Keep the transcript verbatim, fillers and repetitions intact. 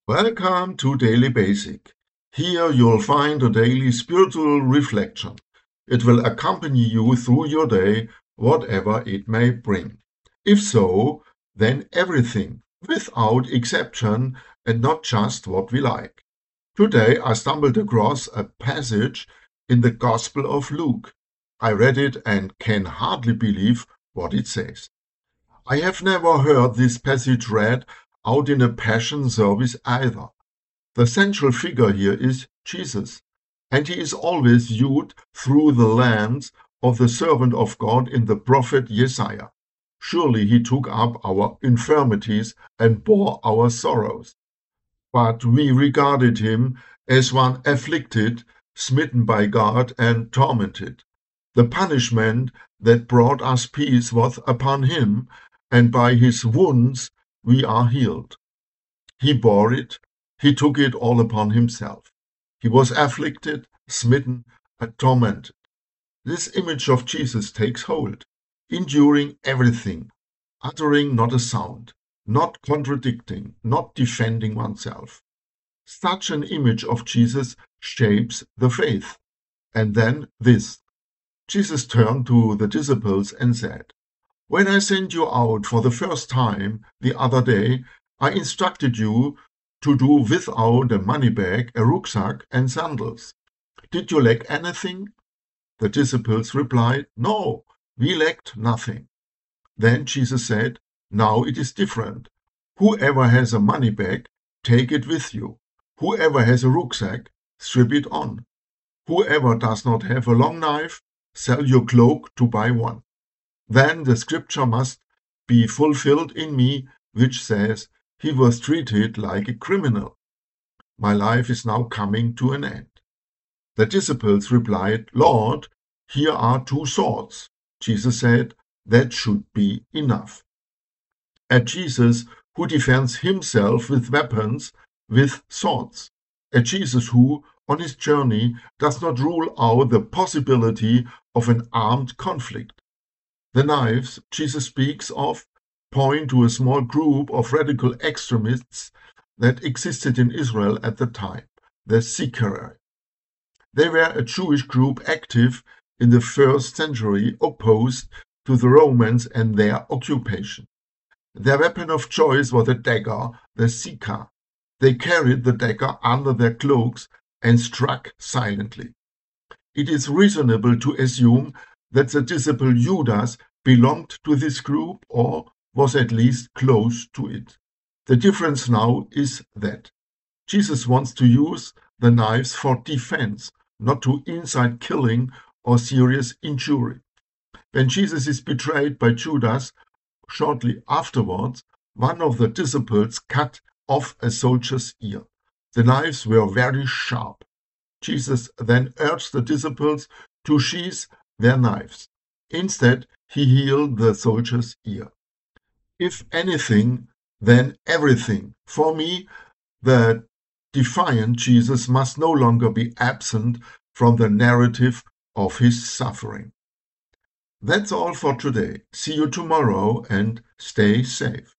Welcome to Daily Basic. Here you'll find a daily spiritual reflection. It will accompany you through your day, whatever it may bring. If so, then everything, without exception, and not just what we like. Today I stumbled across a passage in the Gospel of Luke. I read it and can hardly believe what it says. I have never heard this passage read out in a passion service either. The central figure here is Jesus, and he is always viewed through the lens of the servant of God in the prophet Jesaja. Surely he took up our infirmities and bore our sorrows. But we regarded him as one afflicted, smitten by God, and tormented. The punishment that brought us peace was upon him, and by his wounds we are healed. He bore it, he took it all upon himself. He was afflicted, smitten, and tormented. This image of Jesus takes hold, enduring everything, uttering not a sound, not contradicting, not defending oneself. Such an image of Jesus shapes the faith. And then this. Jesus turned to the disciples and said, "When I sent you out for the first time the other day, I instructed you to do without a money bag, a rucksack, and sandals. Did you lack anything?" The disciples replied, "No, we lacked nothing." Then Jesus said, "Now it is different. Whoever has a money bag, take it with you. Whoever has a rucksack, strip it on. Whoever does not have a long knife, sell your cloak to buy one. Then the scripture must be fulfilled in me, which says, 'He was treated like a criminal.' My life is now coming to an end." The disciples replied, "Lord, here are two swords." Jesus said, "That should be enough." A Jesus who defends himself with weapons, with swords. A Jesus who, on his journey, does not rule out the possibility of an armed conflict. The knives Jesus speaks of point to a small group of radical extremists that existed in Israel at the time, the Sicarii. They were a Jewish group active in the first century, opposed to the Romans and their occupation. Their weapon of choice was a dagger, the sika. They carried the dagger under their cloaks and struck silently. It is reasonable to assume that the disciple Judas belonged to this group or was at least close to it. The difference now is that Jesus wants to use the knives for defense, not to incite killing or serious injury. When Jesus is betrayed by Judas, shortly afterwards, one of the disciples cut off a soldier's ear. The knives were very sharp. Jesus then urged the disciples to sheath their knives. Instead, he healed the soldier's ear. If anything, then everything. For me, the defiant Jesus must no longer be absent from the narrative of his suffering. That's all for today. See you tomorrow and stay safe.